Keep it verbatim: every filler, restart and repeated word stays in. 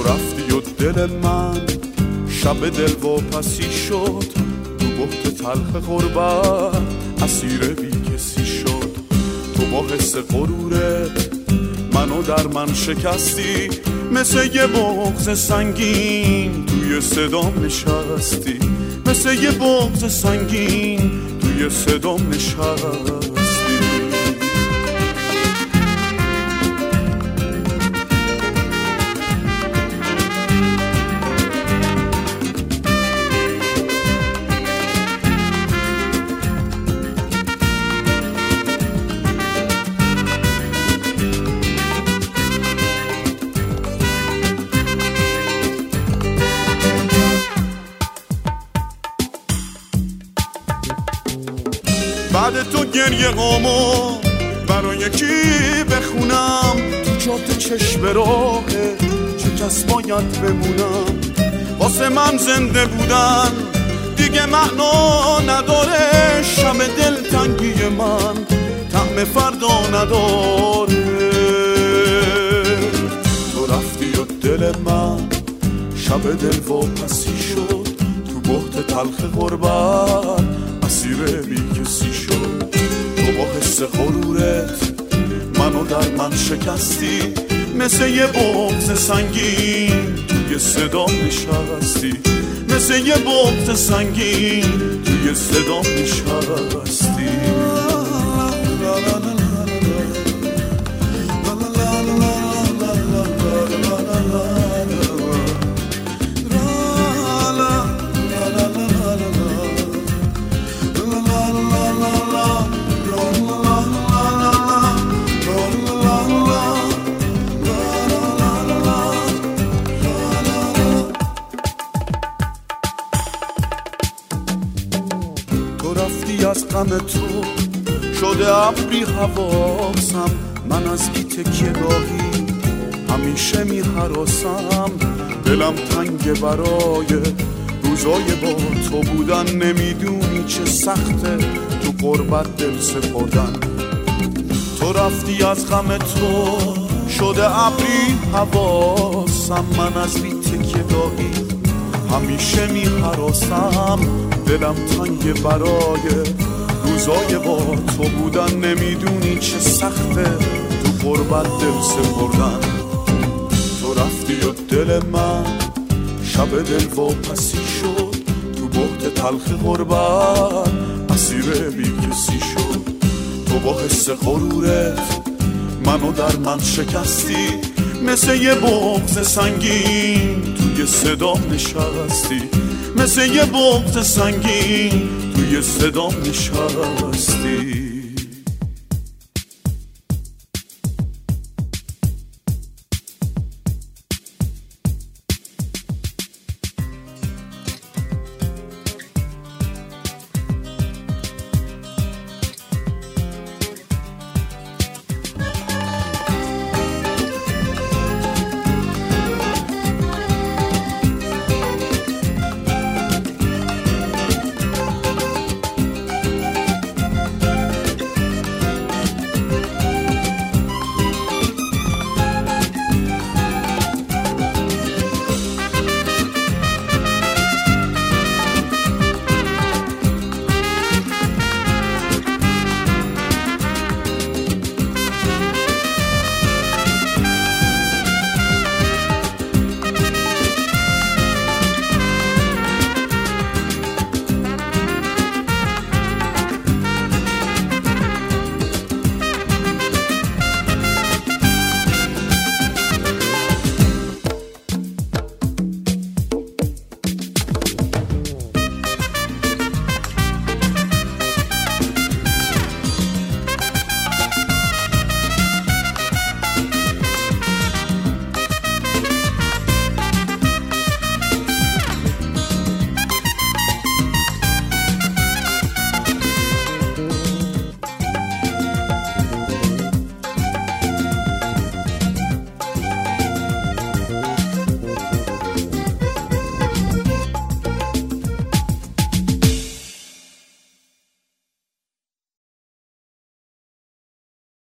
رفتی و دل من شب دل واپسی شد، تو بحت تلخ غربت اسیر بی کسی شد. تو با حس غرورت منو در من شکستی، مثل یه بغض سنگین توی صدام نشستی، مثل یه بغض سنگین توی صدام نشستی. بعد تو گریه هامو برای کی بخونم؟ تو جاده چشم راهه چه کس باید بمونم؟ واسه من زنده بودن دیگه معنا نداره، شب دلتنگی من طعم فردا نداره. تو رفتی و دل من شب دل واپسی شد، تو بحت تلخ غربت اسیر بی کسی شد. تو با حس غرورت منو در من شکستی، مثل یه بغض سنگین توی صدام نشستی، مثل یه بغض سنگین توی صدام نشستی. رفتی از غم تو شده ابری حواسم، من از بی تکیه گاهی همیشه می هراسم. دلم تنگ برای روزای با تو بودن، نمیدونی چه سخته تو غربت دل سپردن. تو رفتی از غم تو شده ابری حواسم، من از بی تکیه گاهی همیشه می هراسم. دلم تنگ برای روزای با تو بودن، نمیدونی چه سخته تو غربت دل سپردن. تو رفتی و دل من شب دل واپسی شد، تو بحت تلخ غربت اسیر بی کسی شد. تو با حس غرورت منو در من شکستی، مثل یه بغض سنگین توی صدام نشستی، مثل یه بغض سنگین توی صدام نشستی.